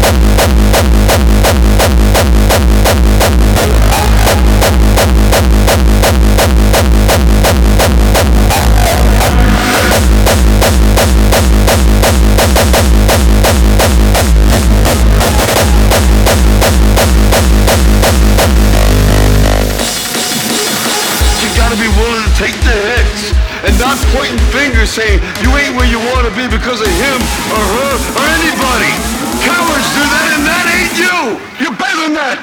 Take the hits and not pointing fingers saying you ain't where you want to be because of him or her or anybody. Cowards do that and that ain't you. You're better than that.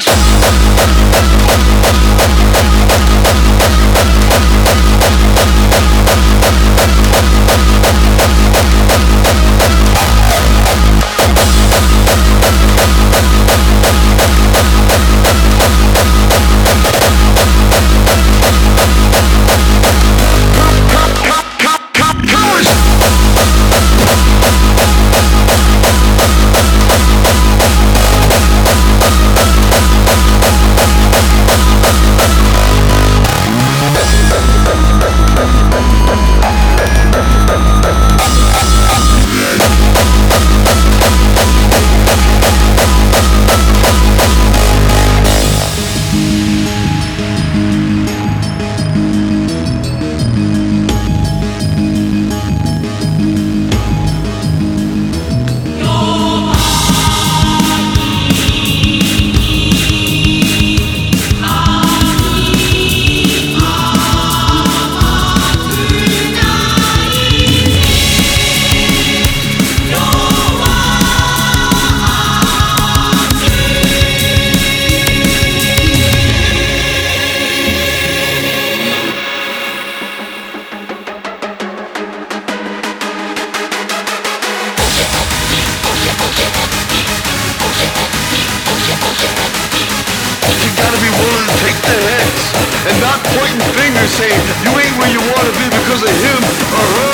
And not pointing fingers saying you ain't where you want to be because of him or her